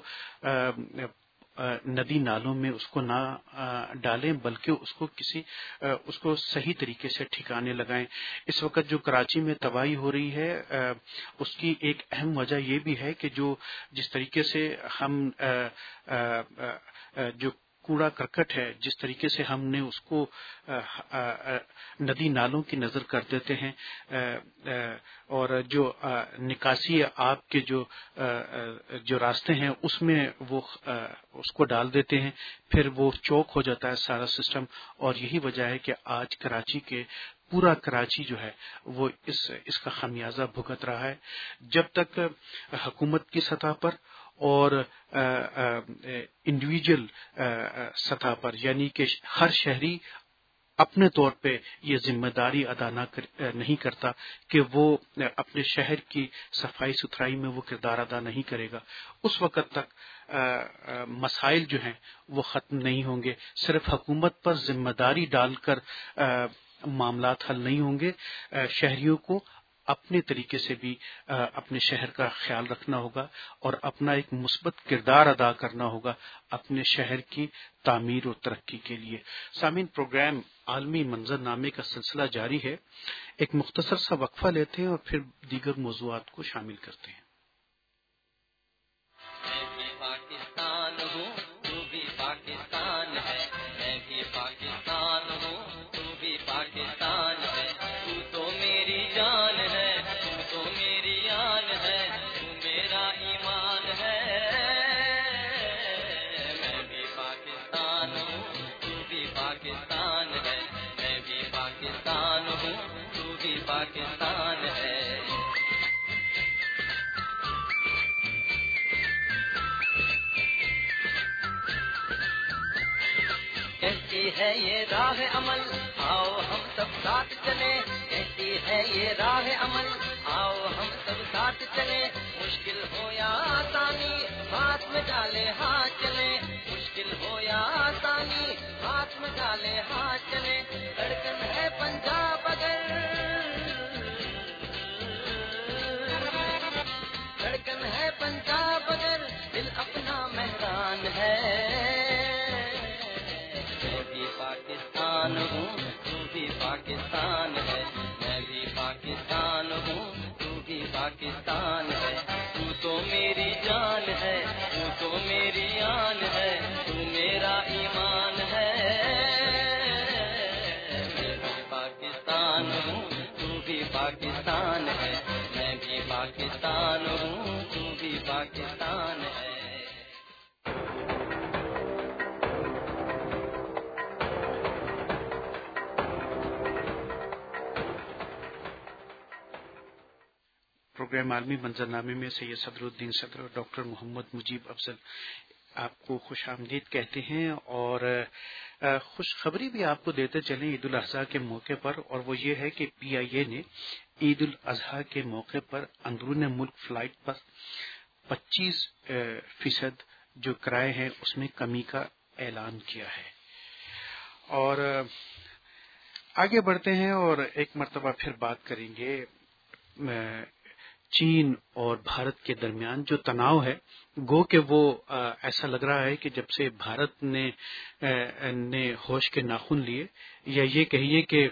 ندی نالوں میں اس کو نہ ڈالیں بلکہ اس کو صحیح طریقے سے ٹھکانے لگائیں. اس وقت جو کراچی میں تباہی ہو رہی ہے اس کی ایک اہم وجہ یہ بھی ہے کہ جس طریقے سے ہم جو کوڑا کرکٹ ہے جس طریقے سے ہم نے اس کو ندی نالوں کی نظر کر دیتے ہیں اور جو نکاسی آب کے جو راستے ہیں اس میں وہ اس کو ڈال دیتے ہیں، پھر وہ چوک ہو جاتا ہے سارا سسٹم. اور یہی وجہ ہے کہ آج پورا کراچی جو ہے وہ اس کا خمیازہ بھگت رہا ہے. جب تک حکومت کی سطح پر اور انڈیویجول سطح پر یعنی کہ ہر شہری اپنے طور پہ یہ ذمہ داری ادا نہیں کرتا کہ وہ اپنے شہر کی صفائی ستھرائی میں وہ کردار ادا نہیں کرے گا، اس وقت تک مسائل جو ہیں وہ ختم نہیں ہوں گے. صرف حکومت پر ذمہ داری ڈال کر معاملات حل نہیں ہوں گے. شہریوں کو اپنے طریقے سے بھی اپنے شہر کا خیال رکھنا ہوگا اور اپنا ایک مثبت کردار ادا کرنا ہوگا اپنے شہر کی تعمیر و ترقی کے لیے. سامعین، پروگرام عالمی منظر نامے کا سلسلہ جاری ہے. ایک مختصر سا وقفہ لیتے ہیں اور پھر دیگر موضوعات کو شامل کرتے ہیں. میں بھی پاکستان ہوں، تو بھی پاکستان ہے. میں بھی پاکستان ہوں، تو بھی پاکستان ہے. تو تو میری جان ہے، تو تو میری آن ہے، تو میرا ایمان ہے. میں بھی پاکستان ہوں، تو بھی پاکستان ہے. میں بھی پاکستان ہوں، تو بھی پاکستان ہے. کہتی ہے یہ راہ عمل، آؤ ہم سب ساتھ چلیں. کہتی ہے یہ راہ عمل، آؤ ہم سب ساتھ چلیں. مشکل ہو یا آسانی، ہاتھ میں ڈالے ہاتھ چلے. مشکل ہو یا آسانی، ہاتھ میں ڈالے ہاتھ چلے. دھڑکن ہے پنجاب اگر، دھڑکن ہے پنجاب اگر، دل اپنا مہران ہے. میں بھی پاکستان ہوں، تو بھی پاکستان ہے. میں بھی پاکستان ہوں، تو بھی پاکستان ہے. تو تو میری جان ہے، تو تو میری آن ہے، تو میرا ایمان ہے. میں بھی پاکستان ہوں، تو بھی پاکستان ہے. میں بھی پاکستان ہوں، تو بھی پاکستان ہے. پروگرام عالمی منظرنامے میں سید صدر الدین صدر اور ڈاکٹر محمد مجیب افضل آپ کو خوش آمدید کہتے ہیں اور خوشخبری بھی آپ کو دیتے چلیں عید الاضحیٰ کے موقع پر، اور وہ یہ ہے کہ پی آئی اے نے عید الاضحیٰ کے موقع پر اندرون ملک فلائٹ پر 25% جو کرائے ہیں اس میں کمی کا اعلان کیا ہے. اور آگے بڑھتے ہیں اور ایک مرتبہ پھر بات کریں گے چین اور بھارت کے درمیان جو تناؤ ہے، گو کہ وہ ایسا لگ رہا ہے کہ جب سے بھارت نے ہوش کے ناخن لیے، یا یہ کہیے کہ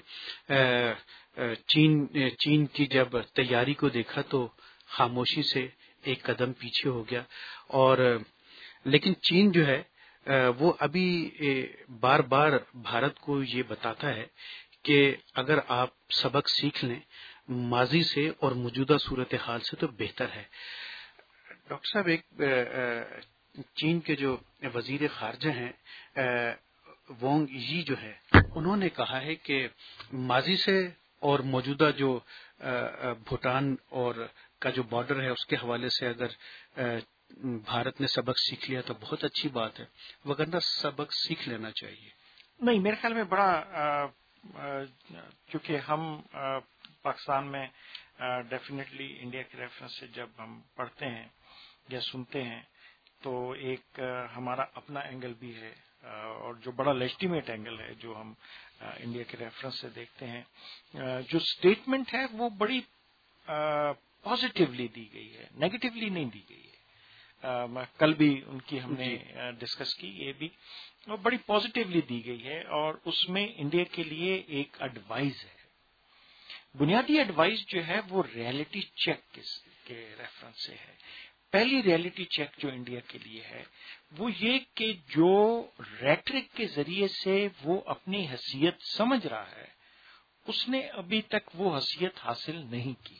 چین کی جب تیاری کو دیکھا تو خاموشی سے ایک قدم پیچھے ہو گیا. اور لیکن چین جو ہے وہ ابھی بار بار بھارت کو یہ بتاتا ہے کہ اگر آپ سبق سیکھ لیں ماضی سے اور موجودہ صورتحال سے تو بہتر ہے. ڈاکٹر صاحب، ایک چین کے جو وزیر خارجہ ہیں وانگ یی جو ہے، انہوں نے کہا ہے کہ ماضی سے اور موجودہ جو بھوٹان اور کا جو بارڈر ہے اس کے حوالے سے اگر بھارت نے سبق سیکھ لیا تو بہت اچھی بات ہے، وگرنہ سبق سیکھ لینا چاہیے. نہیں، میرے خیال میں بڑا چونکہ ہم پاکستان میں ڈیفینیٹلی انڈیا کے ریفرنس سے جب ہم پڑھتے ہیں یا سنتے ہیں تو ایک ہمارا اپنا اینگل بھی ہے اور جو بڑا لیجٹیمیٹ اینگل ہے جو ہم انڈیا کے ریفرنس سے دیکھتے ہیں. جو اسٹیٹمنٹ ہے وہ بڑی پازیٹیولی دی گئی ہے، نیگیٹولی نہیں دی گئی ہے. کل بھی ان کی ہم نے ڈسکس کی، یہ بھی بڑی پازیٹیولی دی گئی ہے اور اس میں انڈیا کے لیے ایک ایڈوائز ہے. بنیادی ایڈوائز جو ہے وہ ریئلٹی چیک کے ریفرنس سے ہے. پہلی ریئلٹی چیک جو انڈیا کے لیے ہے وہ یہ کہ جو ریٹرک کے ذریعے سے وہ اپنی حیثیت سمجھ رہا ہے اس نے ابھی تک وہ حیثیت حاصل نہیں کی.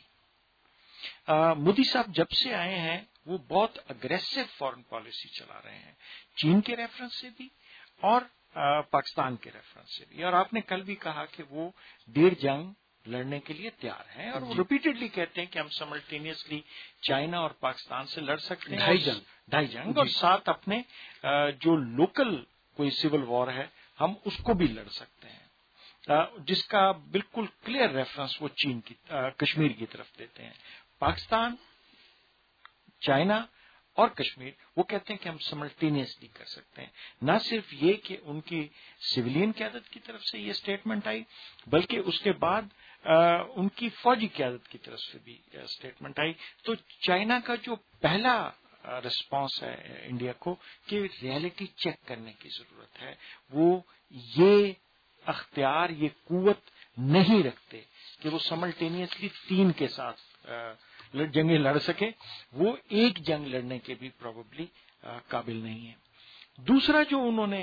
مودی صاحب جب سے آئے ہیں وہ بہت اگریسو فارن پالیسی چلا رہے ہیں، چین کے ریفرنس سے بھی اور پاکستان کے ریفرنس سے بھی. اور آپ نے کل بھی کہا کہ وہ 1.5 جنگ لڑنے کے لیے تیار ہیں اور وہ ریپیٹڈلی کہتے ہیں کہ ہم سملٹینیسلی چائنا اور پاکستان سے لڑ سکتے ہیں 2.5 جنگ اور ساتھ اپنے جو لوکل کوئی سول وار ہے ہم اس کو بھی لڑ سکتے ہیں، جس کا بالکل کلیئر ریفرنس وہ چین کی کشمیر کی طرف دیتے ہیں. پاکستان، چائنا اور کشمیر وہ کہتے ہیں کہ ہم سملٹینیسلی کر سکتے ہیں. نہ صرف یہ کہ ان کی سویلین قیادت کی طرف سے یہ اسٹیٹمنٹ آئی بلکہ اس کے بعد ان کی فوجی قیادت کی طرف سے بھی اسٹیٹمنٹ آئی. تو چائنا کا جو پہلا رسپانس ہے انڈیا کو کہ ریئلٹی چیک کرنے کی ضرورت ہے، وہ یہ اختیار، یہ قوت نہیں رکھتے کہ وہ سملٹینیسلی 3 کے ساتھ جنگیں لڑ سکے، وہ ایک جنگ لڑنے کے بھی پروبیبلی قابل نہیں ہے. دوسرا جو انہوں نے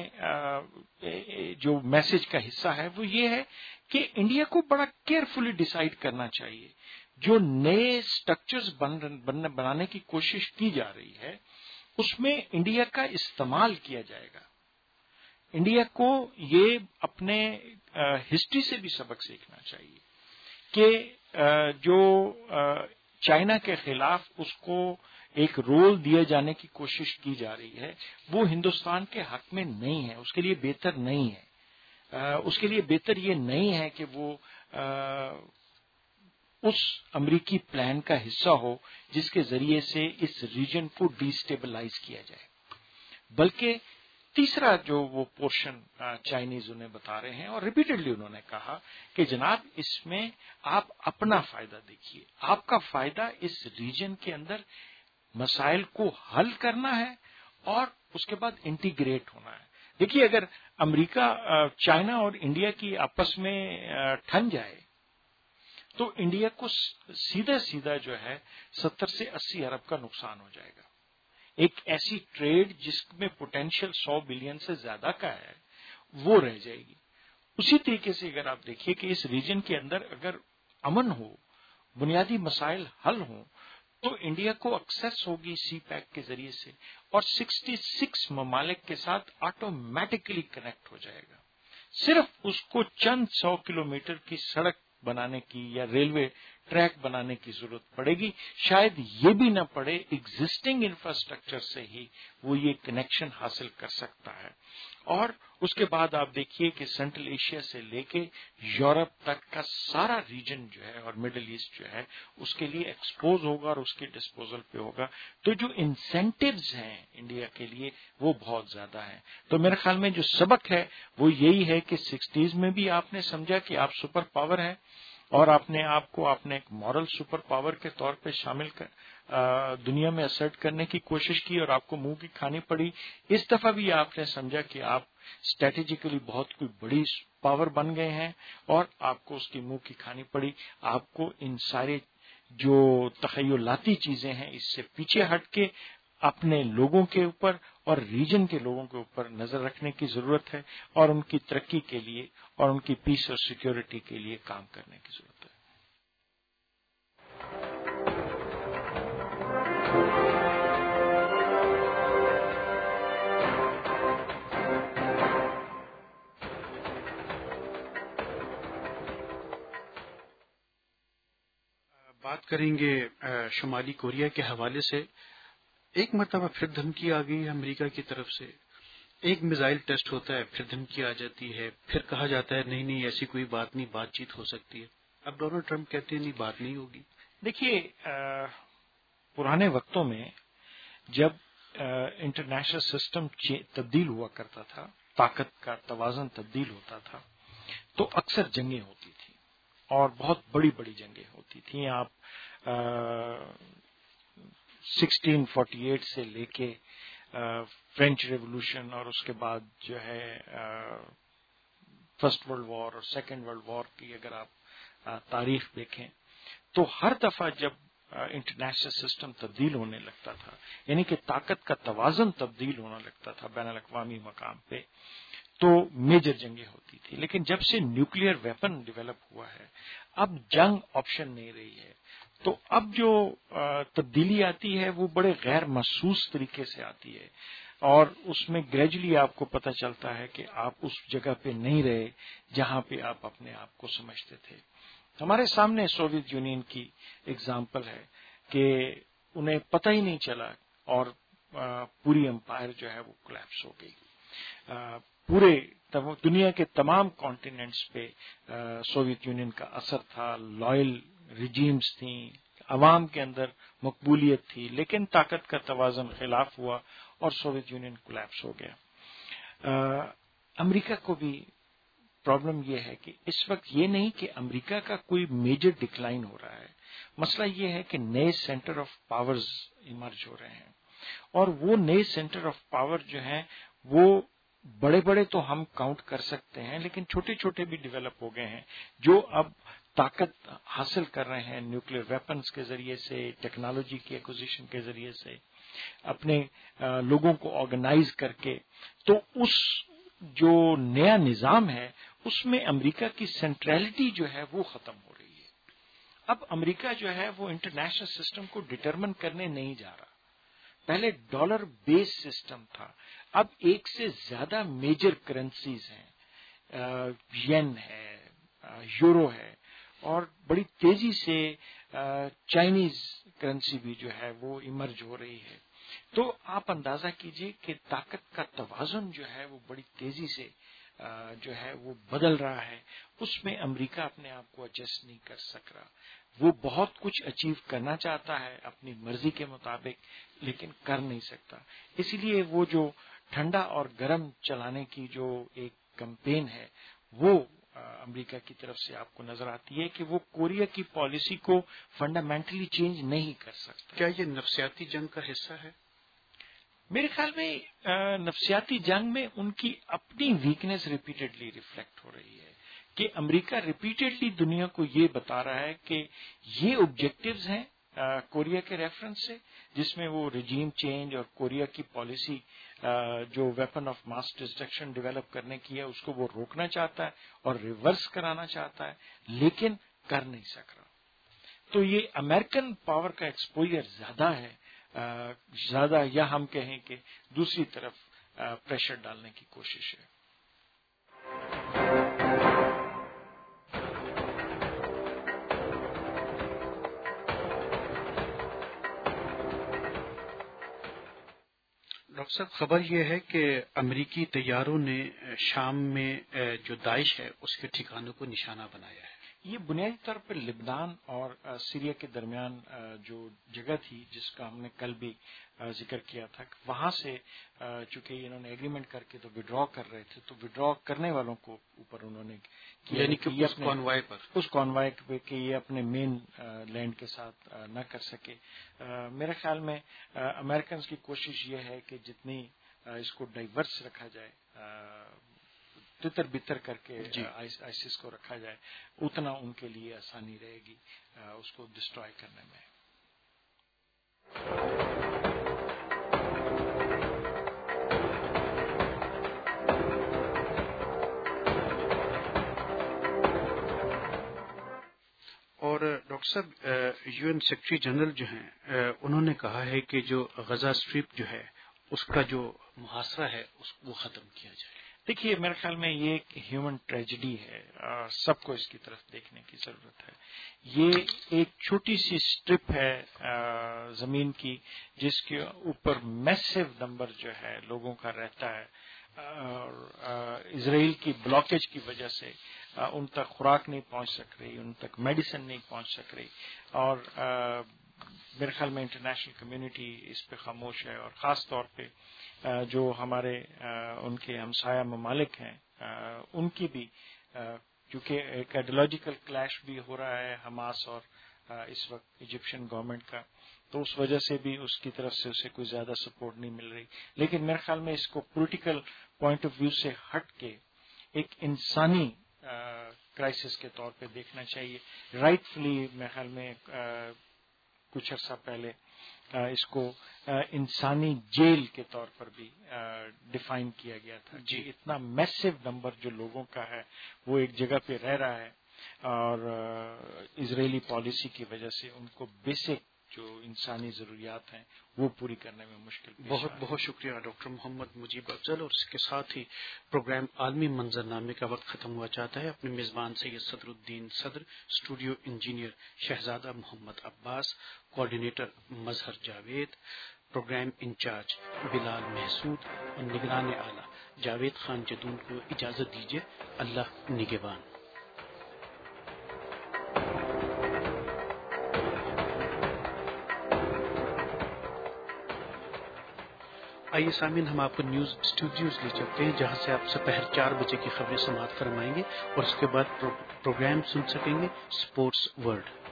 جو میسج کا حصہ ہے وہ یہ ہے کہ انڈیا کو بڑا کیئرفلی ڈیسائیڈ کرنا چاہیے. جو نئے اسٹرکچرز بنانے کی کوشش کی جا رہی ہے اس میں انڈیا کا استعمال کیا جائے گا. انڈیا کو یہ اپنے ہسٹری سے بھی سبق سیکھنا چاہیے کہ جو چائنا کے خلاف اس کو ایک رول دیا جانے کی کوشش کی جا رہی ہے وہ ہندوستان کے حق میں نہیں ہے، اس کے لیے بہتر نہیں ہے. اس کے لیے بہتر یہ نہیں ہے کہ وہ اس امریکی پلان کا حصہ ہو جس کے ذریعے سے اس ریجن کو ڈیسٹیبلائز کیا جائے. بلکہ تیسرا جو وہ پورشن چائنیز انہیں بتا رہے ہیں اور ریپیٹڈلی انہوں نے کہا کہ جناب اس میں آپ اپنا فائدہ دیکھیے، آپ کا فائدہ اس ریجن کے اندر مسائل کو حل کرنا ہے اور اس کے بعد انٹیگریٹ ہونا ہے. دیکھیے اگر امریکہ، چائنا اور انڈیا کی آپس میں ٹھن جائے تو انڈیا کو سیدھا جو ہے 70 سے 80 ارب کا نقصان ہو جائے گا. ایک ایسی ٹریڈ جس میں پوٹینشیل 100 بلین سے زیادہ کا ہے وہ رہ جائے گی. اسی طریقے سے اگر آپ دیکھیے کہ اس ریجن کے اندر اگر امن ہو، بنیادی مسائل حل ہوں تو انڈیا کو ایکسیس ہوگی سی پیک کے ذریعے سے اور 66 ممالک کے ساتھ آٹومیٹکلی کنیکٹ ہو جائے گا. صرف اس کو چند 100 کلومیٹر کی سڑک بنانے کی یا ریلوے ٹریک بنانے کی ضرورت پڑے گی. شاید یہ بھی نہ پڑے، ایگزسٹنگ انفراسٹرکچر سے ہی وہ یہ کنیکشن حاصل کر سکتا ہے. اور اس کے بعد آپ دیکھیے کہ سینٹرل ایشیا سے لے کے یورپ تک کا سارا ریجن جو ہے اور مڈل ایسٹ جو ہے اس کے لیے ایکسپوز ہوگا اور اس کے ڈسپوزل پہ ہوگا. تو جو انسینٹیوز ہیں انڈیا کے لیے وہ بہت زیادہ ہیں. تو میرے خیال میں جو سبق ہے وہ یہی ہے کہ 60s میں بھی آپ نے سمجھا کہ آپ سپر پاور ہیں اور آپ کو ایک مورل سپر پاور کے طور پہ شامل کر دنیا میں اسرٹ کرنے کی کوشش کی اور آپ کو منہ کی کھانی پڑی. اس دفعہ بھی آپ نے سمجھا کہ آپ اسٹریٹجیکلی بہت کوئی بڑی پاور بن گئے ہیں اور آپ کو اس کی منہ کی کھانی پڑی. آپ کو ان سارے جو تخیلاتی چیزیں ہیں اس سے پیچھے ہٹ کے اپنے لوگوں کے اوپر اور ریجن کے لوگوں کے اوپر نظر رکھنے کی ضرورت ہے اور ان کی ترقی کے لیے اور ان کی پیس اور سیکیورٹی کے لیے کام کرنے کی ضرورت ہے. بات کریں گے شمالی کوریا کے حوالے سے. ایک مرتبہ پھر دھمکی آ گئی ہے امریکہ کی طرف سے. ایک میزائل ٹیسٹ ہوتا ہے، پھر دھمکی آ جاتی ہے، پھر کہا جاتا ہے نہیں ایسی کوئی بات نہیں، بات چیت ہو سکتی ہے. اب ڈونلڈ ٹرمپ کہتے ہیں نہیں بات نہیں ہوگی. دیکھیے پرانے وقتوں میں جب انٹرنیشنل سسٹم تبدیل ہوا کرتا تھا، طاقت کا توازن تبدیل ہوتا تھا، تو اکثر جنگیں ہوتی تھیں اور بہت بڑی بڑی جنگیں ہوتی تھیں. آپ 1648 سے لے کے فرینچ ریولوشن اور اس کے بعد جو ہے فرسٹ ورلڈ وار اور سیکنڈ ورلڈ وار کی اگر آپ تاریخ دیکھیں تو ہر دفعہ جب انٹرنیشنل سسٹم تبدیل ہونے لگتا تھا، یعنی کہ طاقت کا توازن تبدیل ہونے لگتا تھا بین الاقوامی مقام پہ، تو میجر جنگیں ہوتی تھی. لیکن جب سے نیوکلیئر ویپن ڈیولپ ہوا ہے اب جنگ آپشن نہیں رہی ہے. تو اب جو تبدیلی آتی ہے وہ بڑے غیر محسوس طریقے سے آتی ہے اور اس میں گریجولی آپ کو پتہ چلتا ہے کہ آپ اس جگہ پہ نہیں رہے جہاں پہ آپ اپنے آپ کو سمجھتے تھے. ہمارے سامنے سوویت یونین کی اگزامپل ہے کہ انہیں پتہ ہی نہیں چلا اور پوری امپائر جو ہے وہ کولیپس ہو گئی. پورے دنیا کے تمام کانٹیننٹس پہ سوویت یونین کا اثر تھا، لائل ریجیمز تھیں، عوام کے اندر مقبولیت تھی، لیکن طاقت کا توازن خلاف ہوا اور سوویت یونین کولیپس ہو گیا. امریکہ کو بھی پرابلم یہ ہے کہ اس وقت یہ نہیں کہ امریکہ کا کوئی میجر ڈکلائن ہو رہا ہے، مسئلہ یہ ہے کہ نئے سینٹر آف پاورز ایمرج ہو رہے ہیں اور وہ نئے سینٹر آف پاور جو ہیں وہ بڑے بڑے تو ہم کاؤنٹ کر سکتے ہیں لیکن چھوٹے چھوٹے بھی ڈیولپ ہو گئے ہیں جو اب طاقت حاصل کر رہے ہیں نیوکلیئر ویپنز کے ذریعے سے، ٹیکنالوجی کی ایکوزیشن کے ذریعے سے، اپنے لوگوں کو آرگنائز کر کے. تو اس جو نیا نظام ہے اس میں امریکہ کی سینٹرلٹی جو ہے وہ ختم ہو رہی ہے. اب امریکہ جو ہے وہ انٹرنیشنل سسٹم کو ڈٹرمن کرنے نہیں جا رہا. پہلے ڈالر بیس سسٹم تھا، اب ایک سے زیادہ میجر کرنسیز ہیں، ین ہے، یورو ہے اور بڑی تیزی سے چائنیز کرنسی بھی جو ہے وہ ایمرج ہو رہی ہے. تو آپ اندازہ کیجئے کہ طاقت کا توازن جو ہے وہ بڑی تیزی سے جو ہے وہ بدل رہا ہے. اس میں امریکہ اپنے آپ کو ایڈجسٹ نہیں کر سک رہا. وہ بہت کچھ اچیو کرنا چاہتا ہے اپنی مرضی کے مطابق لیکن کر نہیں سکتا. اسی لیے وہ جو ٹھنڈا اور گرم چلانے کی جو ایک کمپین ہے وہ امریکہ کی طرف سے آپ کو نظر آتی ہے کہ وہ کوریا کی پالیسی کو فنڈامنٹلی چینج نہیں کر سکتا. کیا یہ نفسیاتی جنگ کا حصہ ہے؟ میرے خیال میں نفسیاتی جنگ میں ان کی اپنی ویکنیس ریپیٹڈلی ریفلیکٹ ہو رہی ہے کہ امریکہ ریپیٹڈلی دنیا کو یہ بتا رہا ہے کہ یہ آبجیکٹیوز ہیں کوریا کے ریفرنس سے، جس میں وہ رجیم چینج اور کوریا کی پالیسی جو weapon of mass destruction develop کرنے کی ہے اس کو وہ روکنا چاہتا ہے اور ریورس کرانا چاہتا ہے لیکن کر نہیں سک رہا. تو یہ امریکن پاور کا ایکسپوجر زیادہ ہے، زیادہ، یا ہم کہیں کہ دوسری طرف پریشر ڈالنے کی کوشش ہے. ڈاکٹر صاحب، خبر یہ ہے کہ امریکی طیاروں نے شام میں جو داعش ہے اس کے ٹھکانوں کو نشانہ بنایا ہے. یہ بنیادی طور پر لبنان اور سیریا کے درمیان جو جگہ تھی جس کا ہم نے کل بھی ذکر کیا تھا، وہاں سے چونکہ انہوں نے ایگریمنٹ کر کے تو وڈرا کر رہے تھے، تو وڈرا کرنے والوں کو اوپر انہوں نے کیا، یعنی کہ اس کانوائے پہ کہ یہ اپنے مین لینڈ کے ساتھ نہ کر سکے. میرے خیال میں امریکنز کی کوشش یہ ہے کہ جتنی اس کو ڈائیورس رکھا جائے، تتر بتر کر کے آئیسس کو رکھا جائے، اتنا ان کے لیے آسانی رہے گی اس کو ڈسٹروائے کرنے میں. اور ڈاکٹر صاحب، یو این سیکرٹری جنرل جو ہیں انہوں نے کہا ہے کہ جو غزہ اسٹرپ جو ہے اس کا جو محاصرہ ہے اس کو ختم کیا جائے. دیکھیے میرے خیال میں یہ ایک ہیومن ٹریجڈی ہے، سب کو اس کی طرف دیکھنے کی ضرورت ہے. یہ ایک چھوٹی سی اسٹرپ ہے زمین کی جس کے اوپر میسو نمبر جو ہے لوگوں کا رہتا ہے. اسرائیل کی بلاکیج کی وجہ سے ان تک خوراک نہیں پہنچ سک رہی، ان تک میڈیسن نہیں پہنچ سک رہی، اور میرے خیال میں انٹرنیشنل کمیونٹی اس پہ خاموش ہے، اور خاص طور پہ جو ہمارے ان کے ہمسایہ ممالک ہیں ان کی بھی، کیونکہ ایک آئیڈیالوجیکل کلیش بھی ہو رہا ہے حماس اور اس وقت ایجپشن گورنمنٹ کا، تو اس وجہ سے بھی اس کی طرف سے اسے کوئی زیادہ سپورٹ نہیں مل رہی. لیکن میرے خیال میں اس کو پولیٹیکل پوائنٹ آف ویو سے ہٹ کے ایک انسانی کرائسس کے طور پہ دیکھنا چاہیے. رائٹ فلی میرے خیال میں کچھ عرصہ پہلے اس کو انسانی جیل کے طور پر بھی ڈیفائن کیا گیا تھا. جی، اتنا میسو نمبر جو لوگوں کا ہے وہ ایک جگہ پہ رہ رہا ہے، اور اسرائیلی پالیسی کی وجہ سے ان کو بیسک جو انسانی ضروریات ہیں وہ پوری کرنے میں مشکل پیش بہت بہت شکریہ ڈاکٹر محمد مجیب افضل. اور اس کے ساتھ ہی پروگرام عالمی منظرنامے کا وقت ختم ہوا چاہتا ہے. اپنے میزبان سید صدر الدین صدر، studio engineer Shahzada Muhammad Abbas, coordinator Mazhar Javed, programme in charge Bilal Mehsud اور نگران اعلیٰ جاوید خان جدون کو اجازت دیجیے. اللہ نگہبان. آئیے سامعین، ہم آپ کو نیوز اسٹوڈیوز لے چلتے ہیں جہاں سے آپ دوپہر 4 بجے کی خبریں سماعت فرمائیں گے، اور اس کے بعد پروگرام سن سکیں گے اسپورٹس ورلڈ.